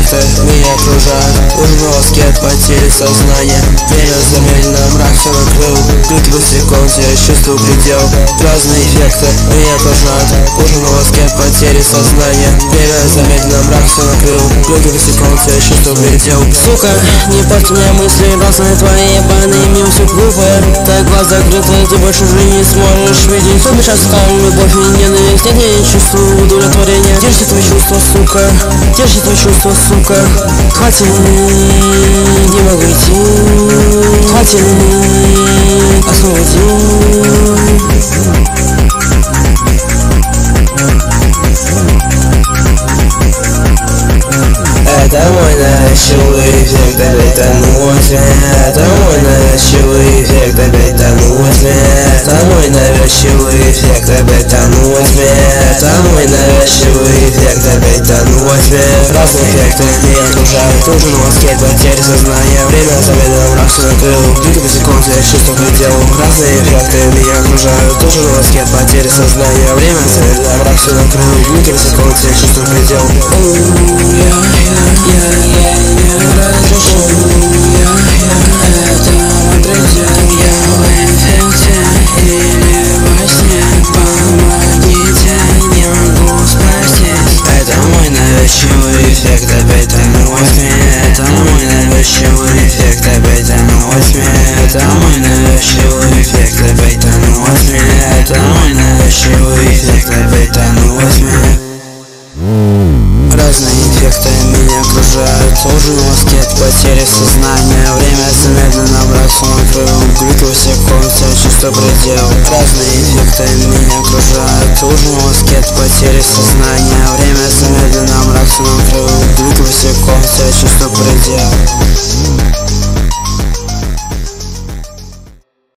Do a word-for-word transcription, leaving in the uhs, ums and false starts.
эффекты меня окружают. Ужин аскет, потери сознания. Время замедленно, мрак все накрыл. Крики босиком, теряю чувство предел. Разные эффекты меня окружают. Ужин аскет, потери сознания. Время замедленно, мрак все накрыл. Крики босиком, теряю чувство предел. Сука, не порти мне мысли, разные твои ебаные мне все глупые. Так глаз закрыты, ты больше уже не сможешь видеть. Что мешает скажем, любовь и ненависть. Нет, я не чувствую удовлетворения. Держи твои чувства, сука, держи твои чувства, сука. Хватит, не могу идти. Хватит, освободи. Это мой навязчивый эффект, опять тонуть меня. Это мой навязчивый эффект, опять тонуть меня. Это мой навязчивый эффект, опять тонуть меня. Это мой навязчивый эффект, опять тонуть меня. Разные эффекты меня окружают. Ужин аскет, потери сознания. Время замедленно, мрак все накрыл. Крики босиком, теряю чувство предел. Разные эффекты меня окружают. Ужин аскет, потери сознания. Время замедленно, мрак все накрыл. Крики босиком, теряю чувство предел. Навязчивый эффект, опять тонуть меня. Это мой навязчивый эффект, опять тонуть меня. Это мой навязчивый эффект, опять тонуть меня. Это мой навязчивый эффект, опять тонуть меня. Разные эффекты меня окружают. Ужин аскет, потери сознания. Время замедленно, мрак все накрыл. Крики босиком, теряю чувство предел. Разные эффекты меня окружают. Ужин аскет, потери сознания. Время замедленно, мрак все накрыл. Крики босиком, теряю чувство предел.